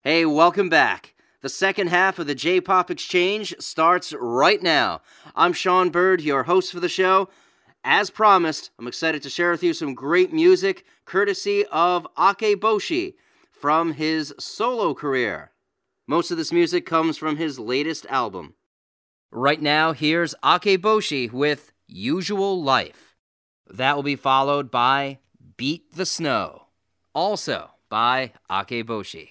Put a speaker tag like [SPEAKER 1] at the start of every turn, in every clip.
[SPEAKER 1] Hey, welcome back. The second half of the J-Pop Exchange starts right now. I'm Sean Bird, your host for the show. As promised, I'm excited to share with you some great music courtesy of Akeboshi from his solo career. Most of this music comes from his latest album. Right now, here's Akeboshi with Usual Life. That will be followed by Beat the Snow, also by Akeboshi.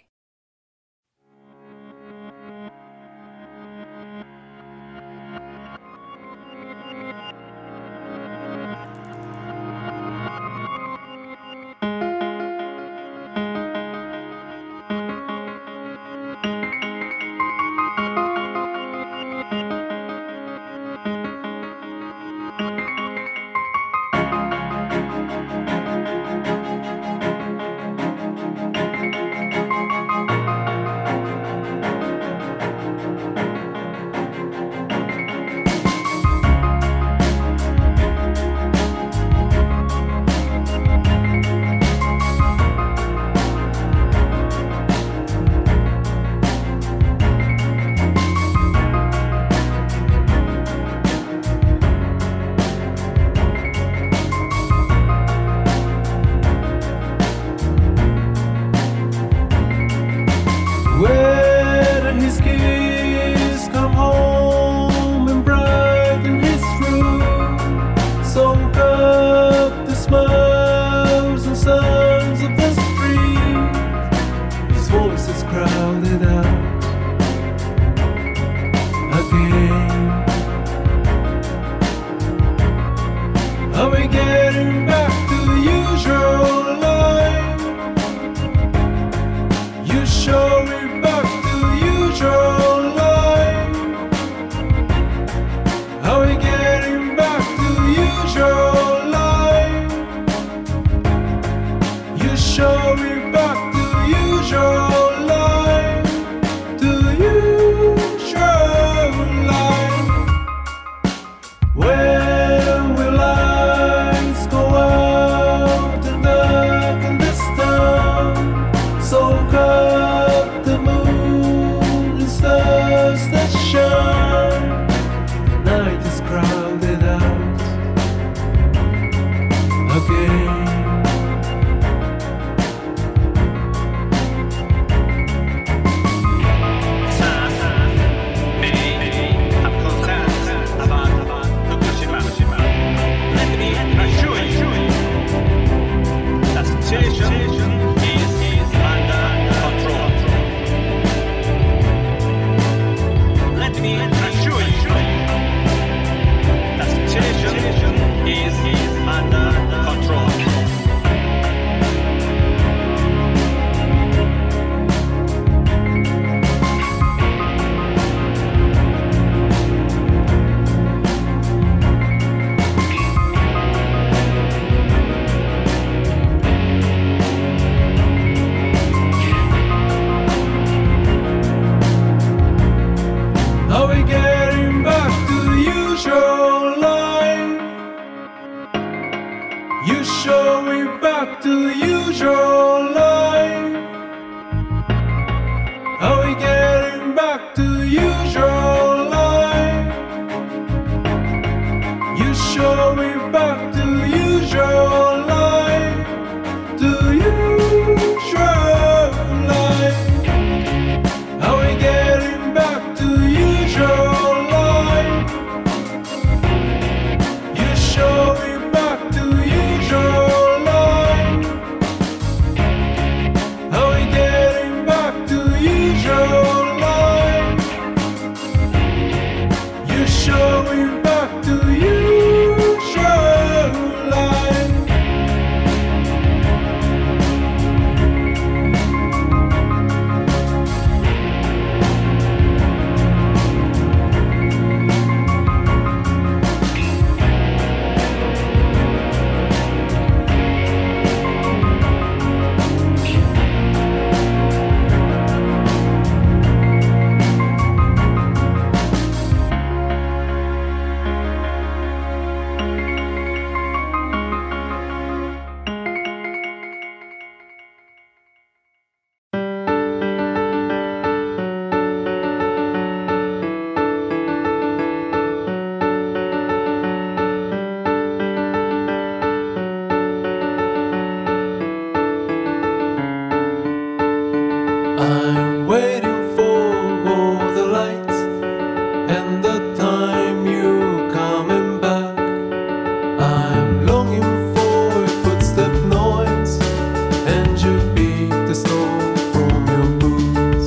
[SPEAKER 2] I'm waiting for all the lights and the time you coming back. I'm longing for a footstep noise and you beat the snow from your boots.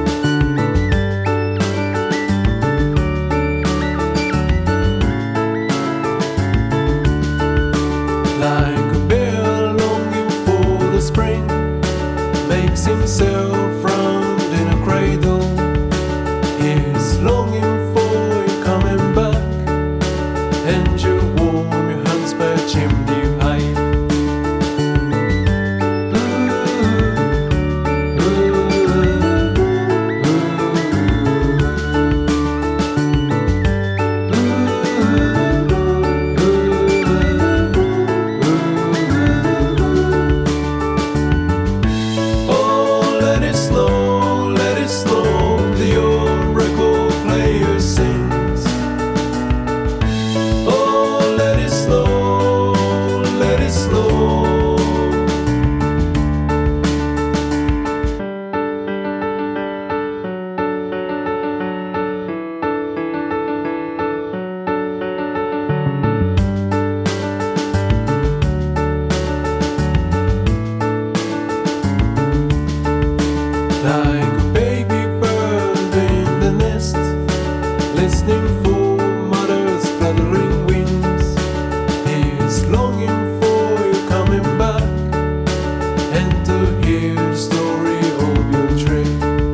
[SPEAKER 2] Like a bear longing for the spring, makes himself round in a cradle. He's longing for you coming back, and you warm your hands by a chimney pipe. Oh, let it slow, the old record player sings. Oh, let it slow, let it slow. Like a baby bird in the nest, listening for mother's fluttering wings. He's longing for you coming back, and to hear the story of your trip.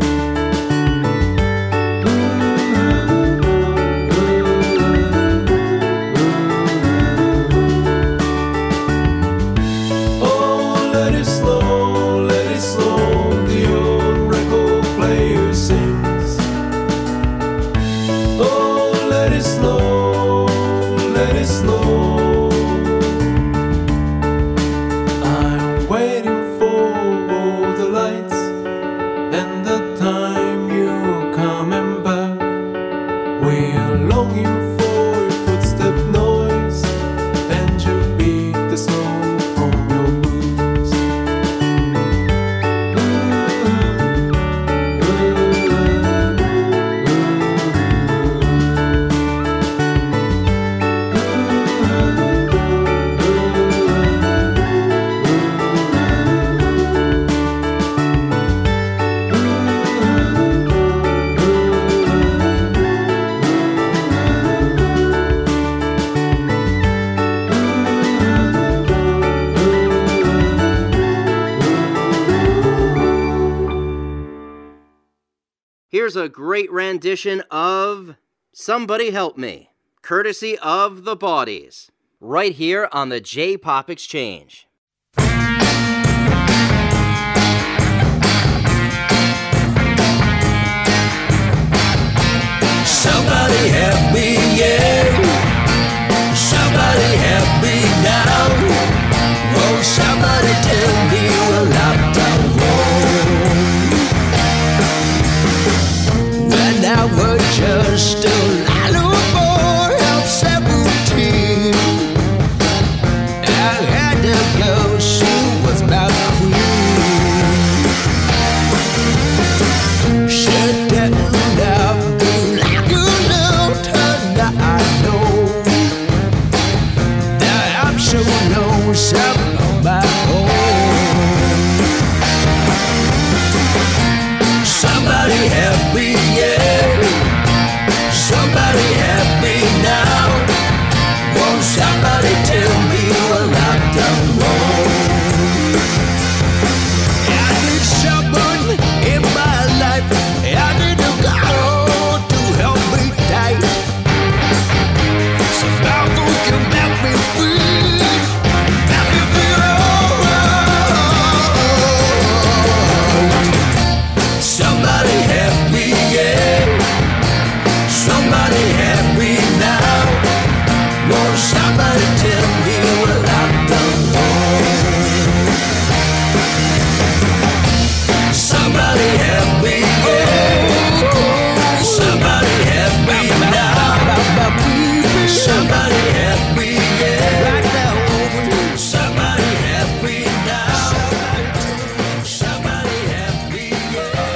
[SPEAKER 2] Oh, let it slow, the old record player sings. Oh, let it slow, I'm waiting for all the lights and the time you coming back. We're longing for your footstep noise and you beat the snow from your boots.
[SPEAKER 1] Here's a great rendition of Somebody Help Me, courtesy of The Bodies, right here on the J-Pop Exchange.
[SPEAKER 3] Somebody help me, yeah. Somebody help me now. Won't somebody tell me we're locked down road? When I was just a little boy of 17, I had a girl, she was my queen. She turned out like you loved her, now I know that I'm so lonesome on my own. Somebody help me, yeah. Somebody help me now. Won't somebody tell me we're locked down road? I need someone in my life. I need a girl to help me tight. Somebody who can make me feel, make me feel alright. Somebody help me, yeah. Somebody help me now. Won't somebody tell me we're locked down road? Somebody help me, yeah. Somebody help me now. Somebody help me, yeah. Right now. Somebody help me now. Somebody help me, yeah.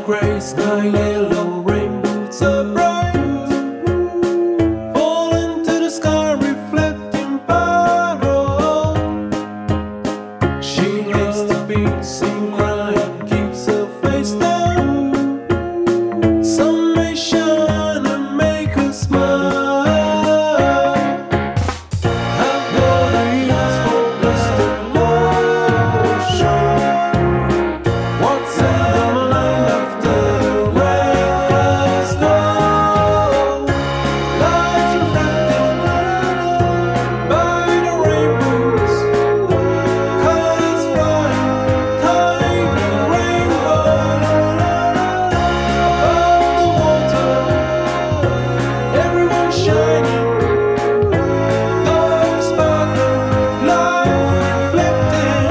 [SPEAKER 2] gray sky, yellow rainbows are bright. Fall into the sky, reflecting battle. She hates to be seen crying, keeps her face down. Sun may shine and make her smile. Have your eyes focused in motion. What's in the mind after the rain clouds go? Lights reflected by the rainbows, colors flying, tiny rainbow above the water. Everyone shining, dark sparkling, light reflecting.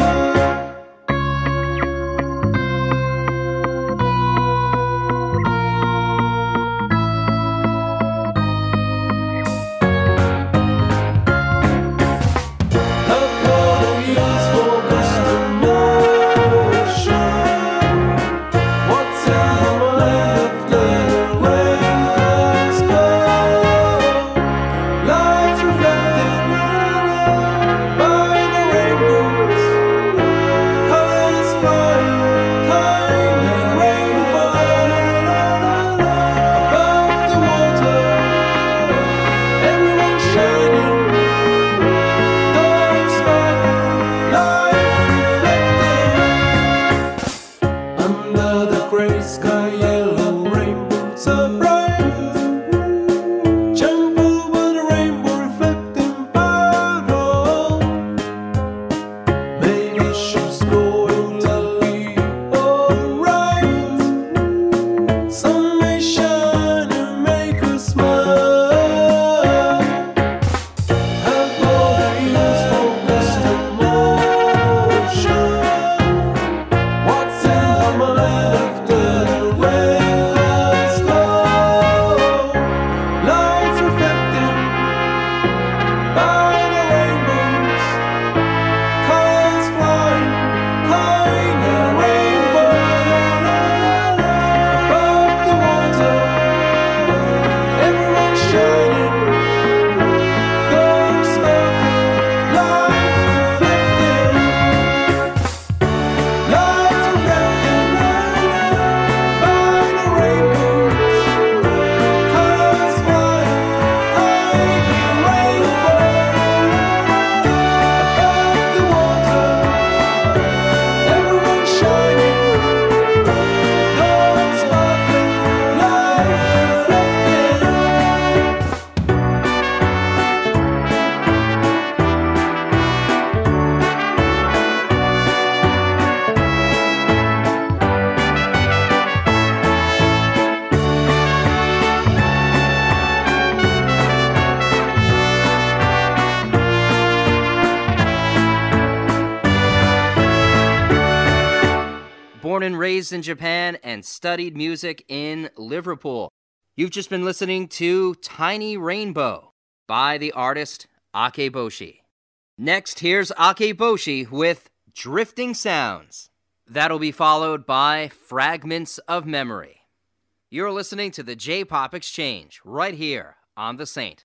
[SPEAKER 2] Her body is focused in motion. What's in the mind after the rain clouds go? Lights reflected by the rainbows, colors flying, tiny rainbow above the water. Everyone shining, dark sparkling, light reflecting. Under the gray sky, yellow rainbows are bright. Jump over the rainbow, reflecting battle. Maybe she's going to be alright. Sun may shine and make her smile. Her body is focused in motion. What's in the mind after the rain clouds go? Lights reflecting by the rainbows, colors flying, tiny rainbow above the water. Everyone shining, dark sparkling, light reflecting. Lights reflecting by the rainbows, colors flying, tiny rainbow above the water. Everyone shining, dark sparkling, light reflecting.
[SPEAKER 1] Born and raised in Japan and studied music in Liverpool. You've just been listening to Tiny Rainbow by the artist Akeboshi. Next, here's Akeboshi with Drifting Sounds. That'll be followed by Fragments of Memory. You're listening to the J-Pop Exchange right here on The Saint.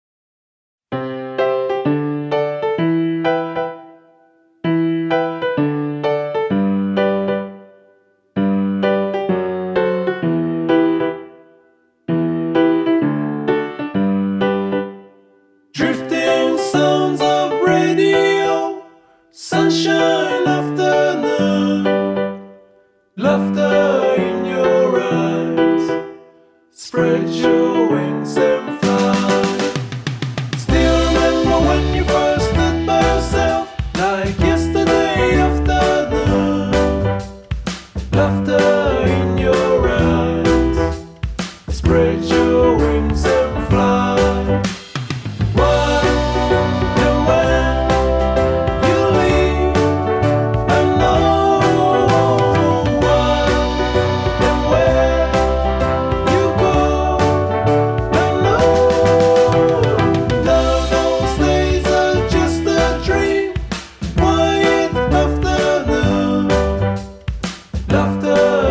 [SPEAKER 2] Drifting sounds of radio, sunshine afternoon, laughter in your eyes, spread your wings and fly. Still remember when you first stood by yourself, like yesterday afternoon, laughter in your eyes, spread your wings and fly. Why and when you leave, I know why and where you go, I know. Now those days are just a dream, quiet afternoon, laughter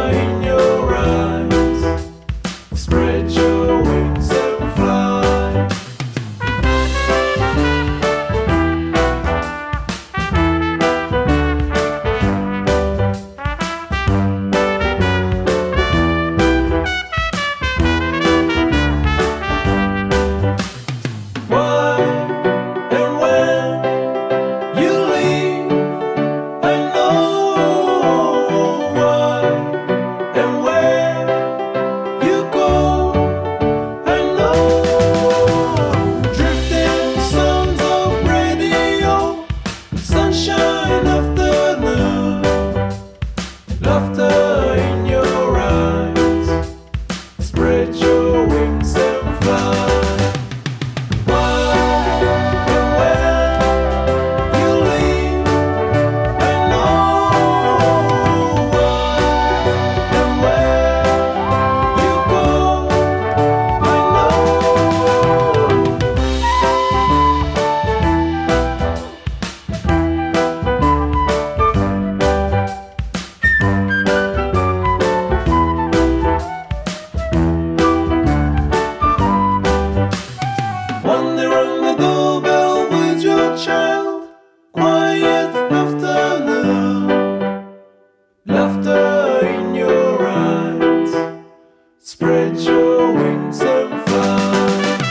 [SPEAKER 2] laughter in your eyes. Spread your wings and fly.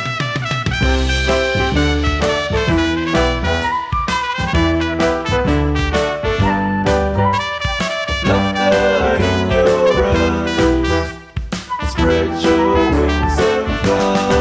[SPEAKER 2] Laughter in your eyes. Spread your wings and fly.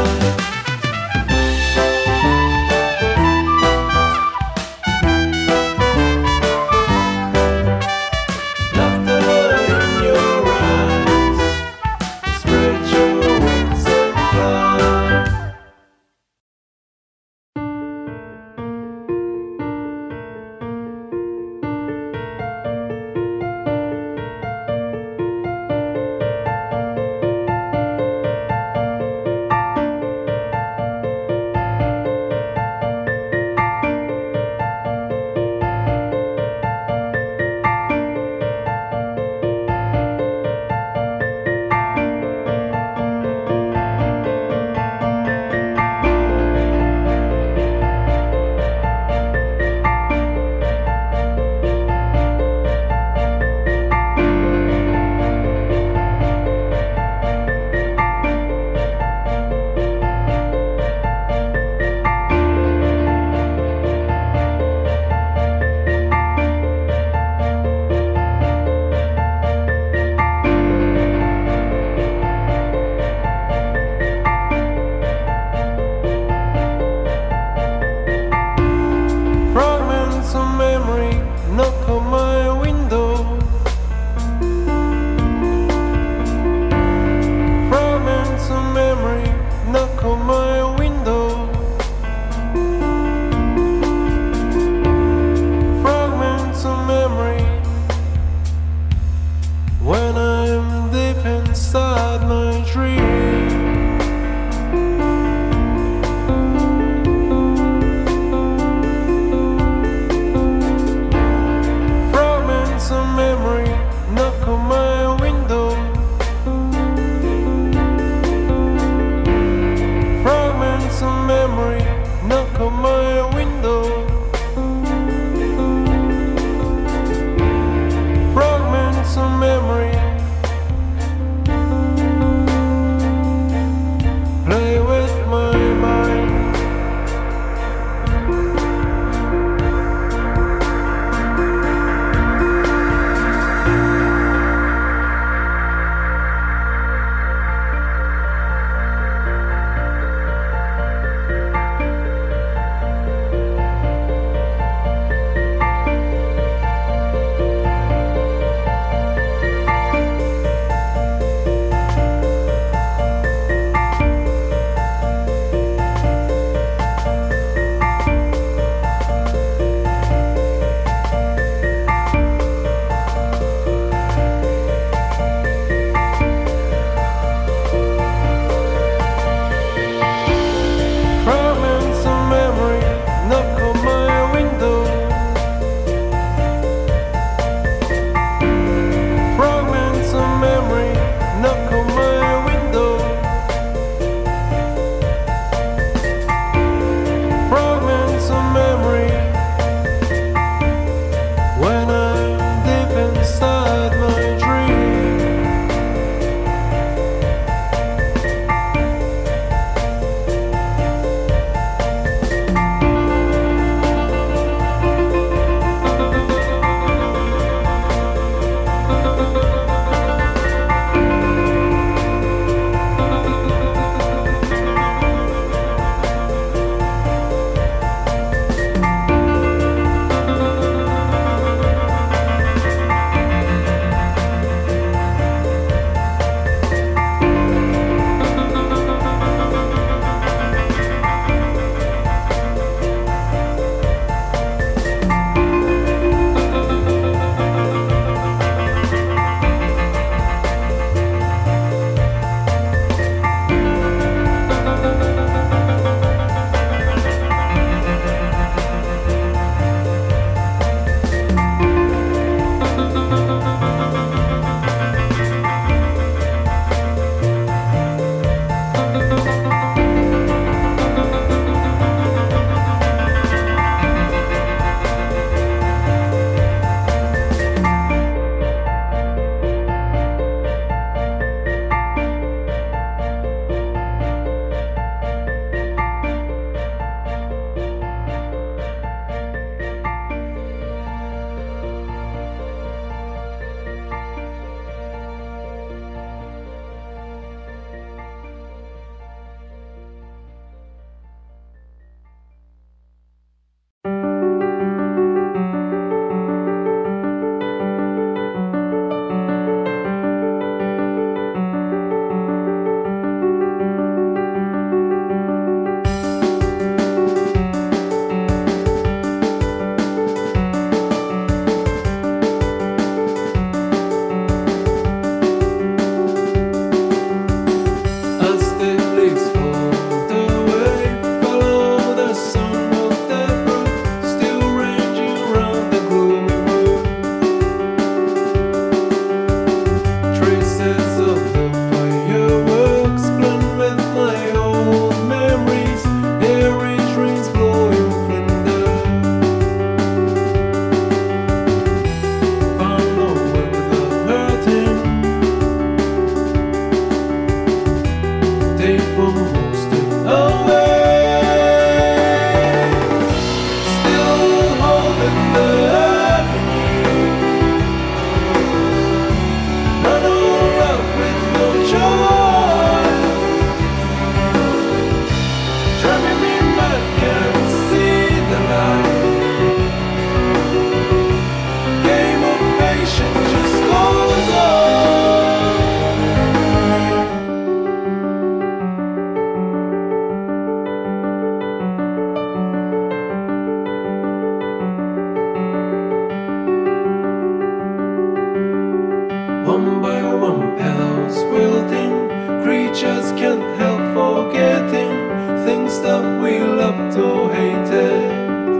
[SPEAKER 2] One by one pillows wilting, creatures can't help forgetting things that we loved or hated.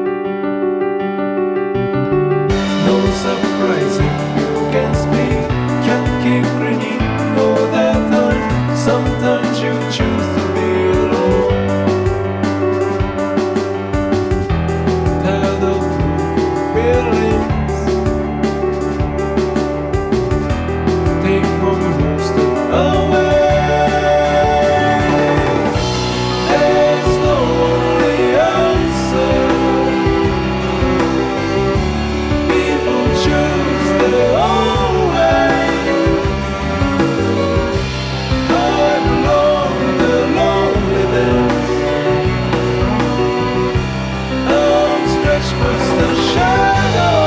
[SPEAKER 2] No surprise if you can speak, can't keep grinning all the time. Sometimes you choose to be alone. Tired of feelings, take one more step away. There's no only answer. People choose their own way. I've learned the loneliness. Outstretched past the shadow.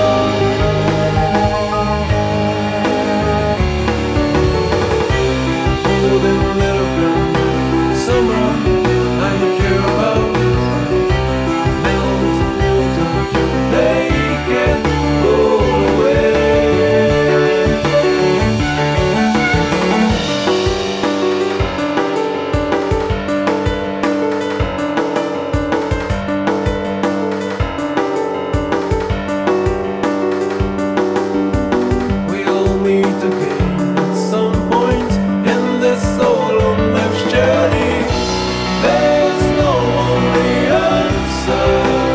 [SPEAKER 2] Holding a little gun, someone I care about. Melt, don't you take it all away. We all meet again at some point in this soul on life's journey. There's no only answer.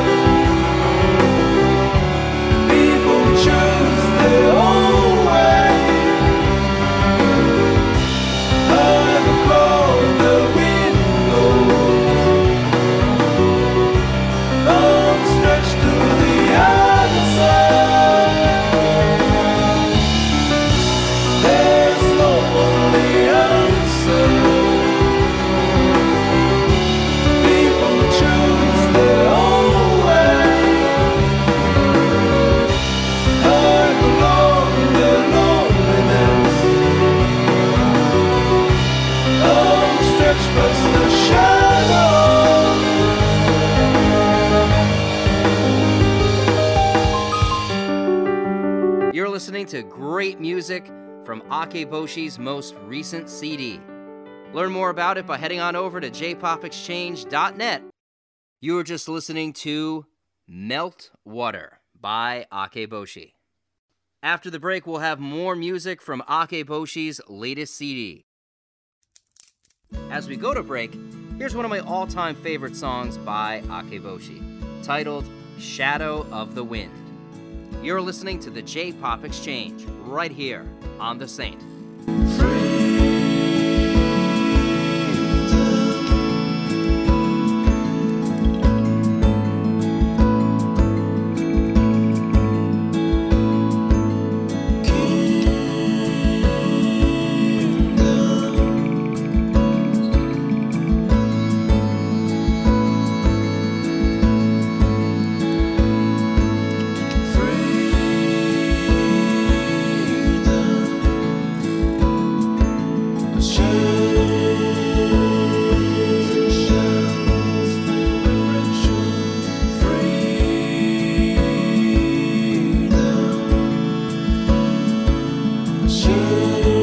[SPEAKER 2] People choose their own way. I've called the window. I'm stretched to the other side. There's no only answer. People choose their own way. I've learned the loneliness. I'm stretched past the shadow.
[SPEAKER 1] You're listening to great music from Akeboshi's most recent CD. Learn more about it by heading on over to jpopexchange.net. You were just listening to Melt Water by Akeboshi. After the break, we'll have more music from Akeboshi's latest CD. As we go to break, here's one of my all-time favorite songs by Akeboshi, titled Shadow of the Wind. You're listening to the J-Pop Exchange, right here on The Saint. Freedom.